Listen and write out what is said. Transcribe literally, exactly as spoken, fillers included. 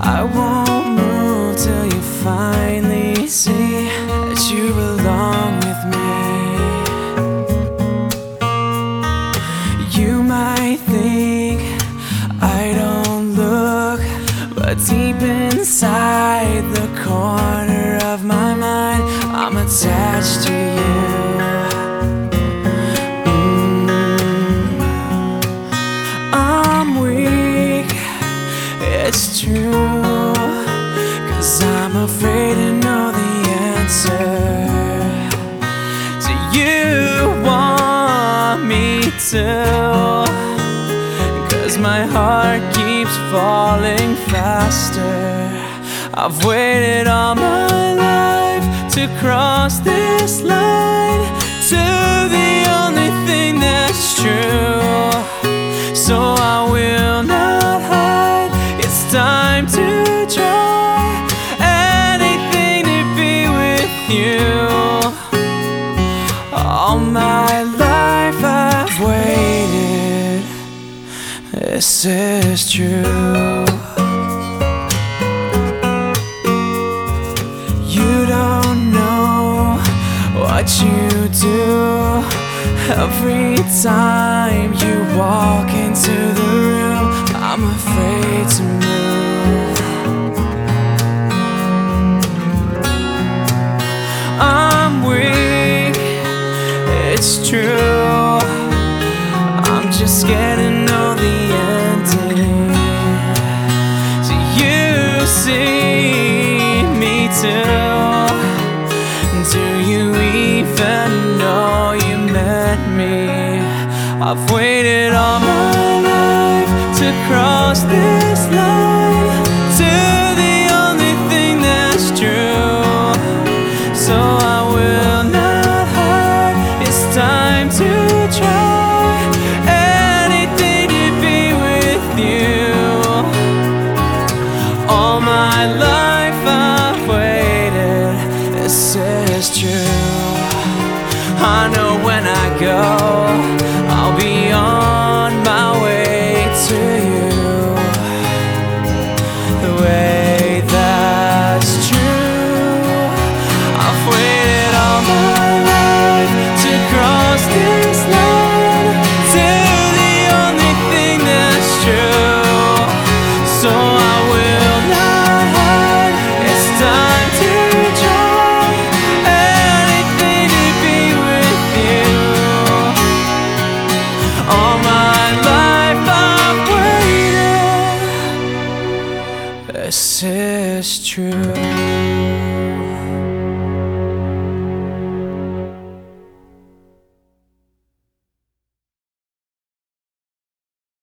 I won't move till you finally see that you belong with me. You might think I don't look, but deep inside the corner of my mind, I'm attached to you. It's true, 'cause I'm afraid to know the answer. Do you want me to? 'Cause my heart keeps falling faster. I've waited all my life to cross this line, to the only thing that's true. So I will not hide. It's time to try anything to be with you. All my life I've waited. This is true. You don't know what you do every time you walk into the room. I'm afraid to move. I'm weak, it's true. I'm just scared to know the ending. Do you see me too? Do you even know you met me? I've waited all my life to cross this line, to the only thing that's true. So I will not hide. It's time to try anything to be with you. All my life I've waited. This is true. I know when I go, I'll be on my way to you. The way that's true. I've waited all my life to cross this line, to the only thing that's true. So I will not hide. It's time to try anything to be with you. All my life I've waited. This is true.